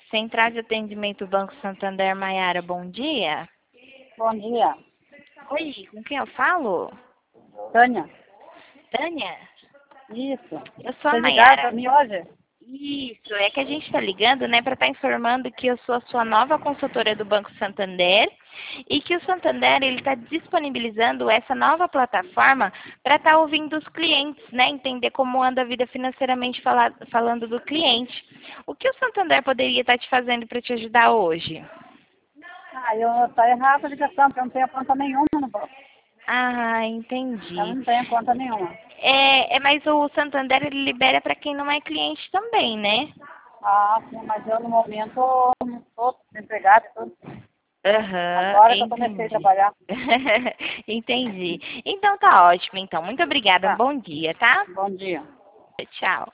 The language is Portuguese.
Central de Atendimento Banco Santander, Maiara, bom dia. Bom dia. Oi, com quem eu falo? Tânia. Tânia? Isso. Eu sou a Você ligaram Maiara. para mim hoje? Isso, é que a gente está ligando, né, para estar informando que eu sou a sua nova consultora do Banco Santander e que o Santander ele está disponibilizando essa nova plataforma para estar ouvindo os clientes, né, entender como anda a vida financeiramente falando do cliente. O que o Santander poderia estar te fazendo para te ajudar hoje? Tá errada a ligação, porque eu não tenho conta nenhuma no banco. Ah, Eu entendi. não tenho conta nenhuma. Mas o Santander ele libera para quem não é cliente também, né? Ah, sim, mas eu no momento não estou desempregada e tudo. Aham, Agora que eu comecei a entendi. trabalhar. Entendi. Então tá ótimo, então. Muito obrigada. Um Tá. bom dia, tá? Bom dia. Tchau.